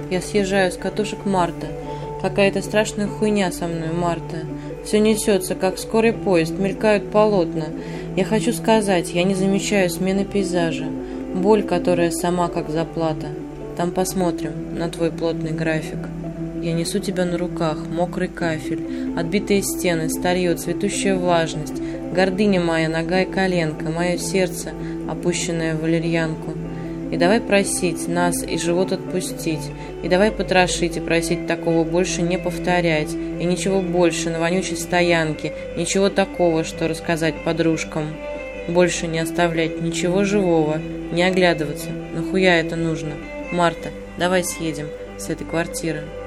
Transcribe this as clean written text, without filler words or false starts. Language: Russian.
Я съезжаю с катушек, Марта. Какая-то страшная хуйня со мной, Марта. Все несется, как скорый поезд, мелькают полотна. Я хочу сказать, я не замечаю смены пейзажа. Боль, которая сама как заплата. Там посмотрим на твой плотный график. Я несу тебя на руках, мокрый кафель, отбитые стены, старье, цветущая влажность, гордыня моя, нога и коленка, мое сердце, опущенное в валерьянку. И давай просить нас и живот отпустить, и давай потрошить и просить такого больше не повторять, и ничего больше на вонючей стоянке, ничего такого, что рассказать подружкам. Больше не оставлять ничего живого, не оглядываться. Нахуя это нужно? Марта, давай съедем с этой квартиры.